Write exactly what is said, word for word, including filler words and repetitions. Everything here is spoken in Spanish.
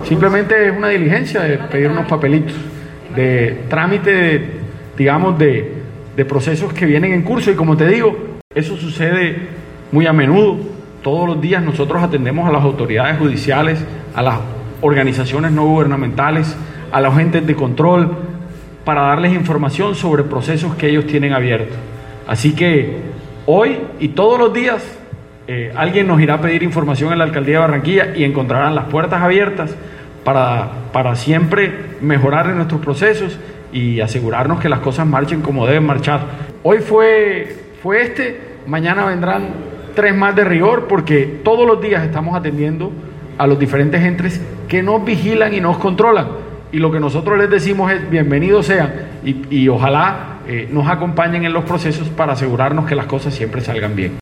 simplemente es una diligencia de pedir unos papelitos, de trámite, de, digamos, de, de procesos que vienen en curso. Y como te digo, eso sucede muy a menudo. Todos los días nosotros atendemos a las autoridades judiciales, a las organizaciones no gubernamentales, a los entes de control, para darles información sobre procesos que ellos tienen abiertos. Así que hoy y todos los días eh, alguien nos irá a pedir información en la Alcaldía de Barranquilla y encontrarán las puertas abiertas para, para siempre mejorar en nuestros procesos y asegurarnos que las cosas marchen como deben marchar. Hoy fue, fue este, mañana vendrán tres más de rigor, porque todos los días estamos atendiendo a los diferentes entes que nos vigilan y nos controlan. Y lo que nosotros les decimos es bienvenidos sean y, y ojalá eh, nos acompañen en los procesos para asegurarnos que las cosas siempre salgan bien.